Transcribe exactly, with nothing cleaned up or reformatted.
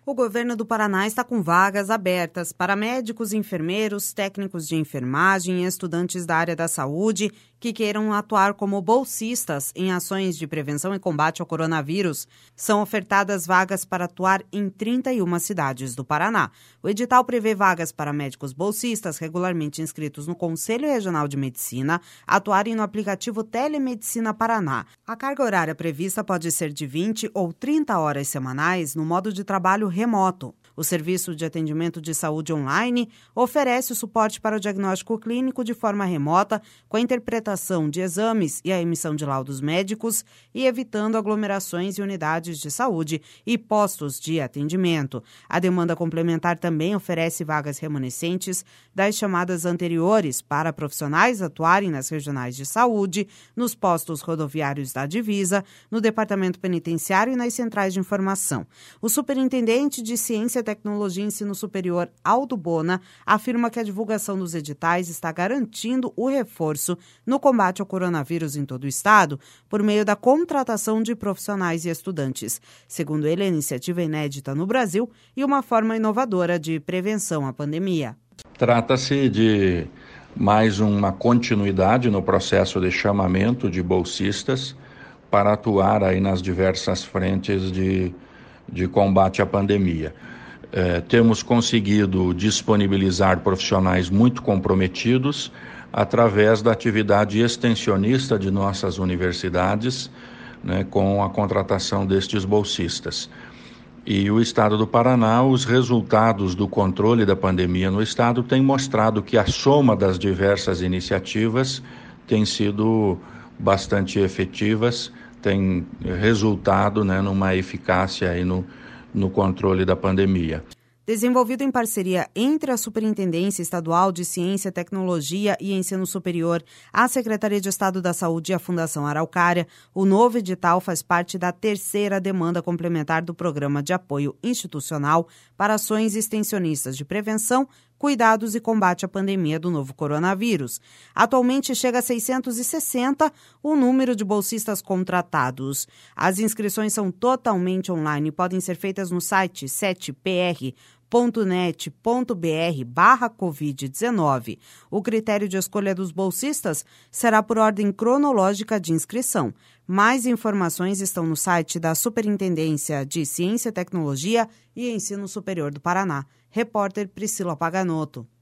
O governo do Paraná está com vagas abertas para médicos, enfermeiros, técnicos de enfermagem e estudantes da área da saúde que queiram atuar como bolsistas em ações de prevenção e combate ao coronavírus. São ofertadas vagas para atuar em trinta e uma cidades do Paraná. O edital prevê vagas para médicos bolsistas regularmente inscritos no Conselho Regional de Medicina atuarem no aplicativo Telemedicina Paraná. A carga horária prevista pode ser de vinte ou trinta horas semanais no modo de trabalho remoto. O Serviço de Atendimento de Saúde Online oferece o suporte para o diagnóstico clínico de forma remota, com a interpretação de exames e a emissão de laudos médicos e evitando aglomerações em unidades de saúde e postos de atendimento. A demanda complementar também oferece vagas remanescentes das chamadas anteriores para profissionais atuarem nas regionais de saúde, nos postos rodoviários da divisa, no departamento penitenciário e nas centrais de informação. O superintendente de Ciência, Tecnologia e Ensino Superior, Aldo Bona, afirma que a divulgação dos editais está garantindo o reforço no combate ao coronavírus em todo o estado por meio da contratação de profissionais e estudantes. Segundo ele, a iniciativa é inédita no Brasil e uma forma inovadora de prevenção à pandemia. Trata-se de mais uma continuidade no processo de chamamento de bolsistas para atuar aí nas diversas frentes de, de combate à pandemia. É, temos conseguido disponibilizar profissionais muito comprometidos através da atividade extensionista de nossas universidades, né, com a contratação destes bolsistas. E o Estado do Paraná, os resultados do controle da pandemia no Estado têm mostrado que a soma das diversas iniciativas tem sido bastante efetivas, tem resultado, né, numa eficácia aí no no controle da pandemia. Desenvolvido em parceria entre a Superintendência Estadual de Ciência, Tecnologia e Ensino Superior, a Secretaria de Estado da Saúde e a Fundação Araucária, o novo edital faz parte da terceira demanda complementar do Programa de Apoio Institucional para Ações Extensionistas de Prevenção, Cuidados e Combate à Pandemia do Novo Coronavírus. Atualmente chega a seiscentos e sessenta o número de bolsistas contratados. As inscrições são totalmente online e podem ser feitas no site sete p r ponto net ponto b r barra covid dezenove. O critério de escolha dos bolsistas será por ordem cronológica de inscrição. Mais informações estão no site da Superintendência de Ciência, Tecnologia e Ensino Superior do Paraná. Repórter Priscila Paganotto.